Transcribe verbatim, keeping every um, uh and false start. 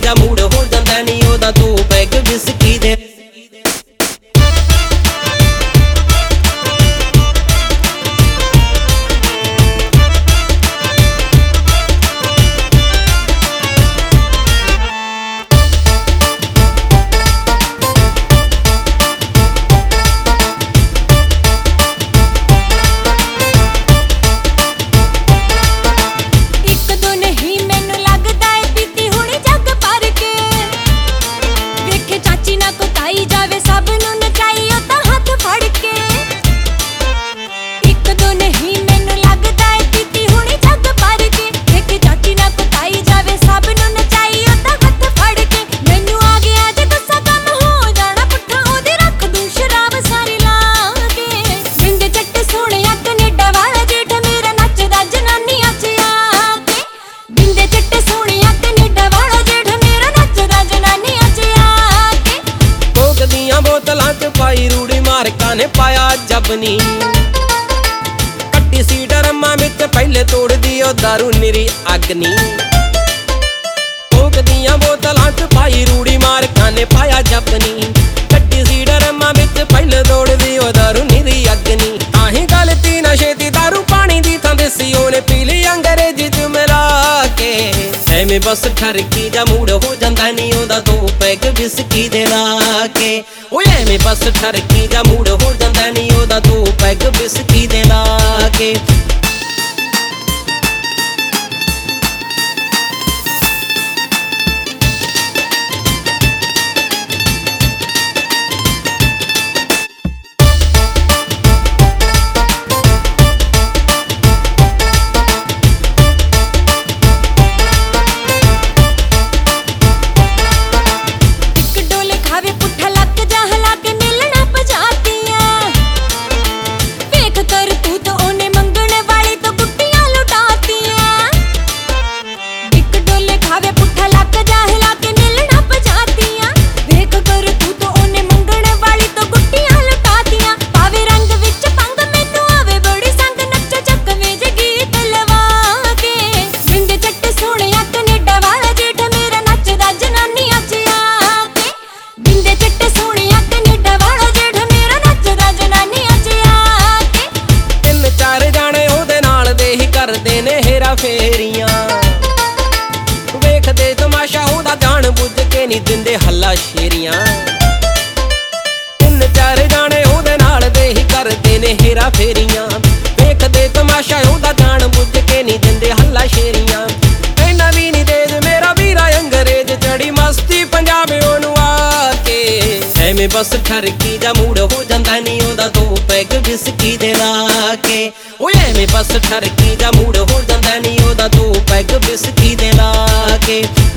ਜਾ ਮੂਡ ਹੋ ਜਾਂਦਾ ਨੀ ਉਹਦਾ ਦੋ ਪੈਗ ਵਿਸਕੀ ਦੇ। ਪਾਈ ਰੂੜੀ ਮਾਰਕਾਂ ਨੇ ਪਾਇਆ ਜਬਨੀ ਕੱਟੀ ਸੀ ਡਰਮਾ ਵਿੱਚ ਪਹਿਲੇ ਤੋੜਦੀ ਉਹ ਦਾਰੂ ਨਿਰੀ ਅਗਨੀ। ਕੋਕ ਦੀਆਂ ਬੋਤਲਾਂ ਚ ਪਾਈ ਰੂੜੀ ਮਾਰਕਾਂ ਨੇ ਪਾਇਆ ਜਬਨੀ ਕੱਟੀ ਸੀ ਡਰਮਾ ਵਿੱਚ ਪਹਿਲੇ ਤੋੜਦੀ ਉਹ ਦਾਰੂ ਨਿਰੀ ਅਗਨੀ। ਆਹੀ ਗਲਤੀ ਨਸ਼ੇ ਦੀ ਦਾਰੂ ਪਾਣੀ ਦੀ ਥਾਂ ਦੇਸੀ ਉਹਨੇ ਪੀ ਲਈ ਅੰਗਰੇਜ਼ੀ ਚ ਮਿਲਾ ਕੇ। ਐਵੇਂ ਬਸ ਠਰਕੀ ਜਾ ਮੂਡ ਹੋ ਜਾਂਦਾ ਨੀ ਉਹਦਾ ਦੋ ਪੈਗ ਵਿਸਕੀ ਦੇ ਲਾ ਕੇ। ਓਏ ਐਵੇਂ ਬਸ ਠਰਕੀ ਜਾ ਮੂਡ ਹੋ ਜਾਂਦਾ ਨੀ ਉਹਦਾ ਦੋ ਪੈਗ ਵਿਸਕੀ ਦੇ ਲਾ ਕੇ। ਕਰਦੇ ਨੇ ਹੇਰਾ ਫੇਰੀਆਂ ਵੇਖਦੇ ਤਮਾਸ਼ਾ ਉਹਦਾ ਜਾਣ ਬੁੱਝ ਕੇ ਨਹੀਂ ਦਿੰਦੇ ਹੱਲਾ ਸ਼ੇਰੀਆਂ। ਤਿੰਨ ਚਾਰ ਜਾਣੇ ਉਹਦੇ ਨਾਲ ਦੇ ਹੀ ਕਰਦੇ ਨੇ ਹੇਰਾ ਫੇਰੀਆਂ ਵੇਖਦੇ ਤਮਾਸ਼ਾ ਉਹਦਾ ਜਾਣ ਬੁੱਝ ਕੇ ਨਹੀਂ ਦਿੰਦੇ ਹੱਲਾ ਸ਼ੇਰੀਆਂ। ਇਹਨਾਂ ਵੀ ਨਹੀਂ ਦੇਜ ਮੇਰਾ ਵੀਰਾ ਅੰਗਰੇਜ਼ ਚੜੀ ਮਸਤੀ ਪੰਜਾਬ ਉਹਨੂੰ ਆ ਕੇ। ਐਵੇਂ ਬਸ ਠਰਕੀ ਜਾ ਮੂਡ ਹੋ ਜਾਂਦਾ ਨੀ ਉਹਦਾ ਦੋ ਪੈਗ ਵਿਸਕੀ ਦੇ ਲਾ ਕੇ। ਓਏ ਐਵੇਂ ਬਸ ਠਰਕੀ ਜਾ ਮੂਡ ਹੋ ਜਾਂਦਾ ਨੀ ਉਹਦਾ ਦੋ ਪੈਗ ਵਿਸਕੀ ਦੇ ਲਾ ਕੇ।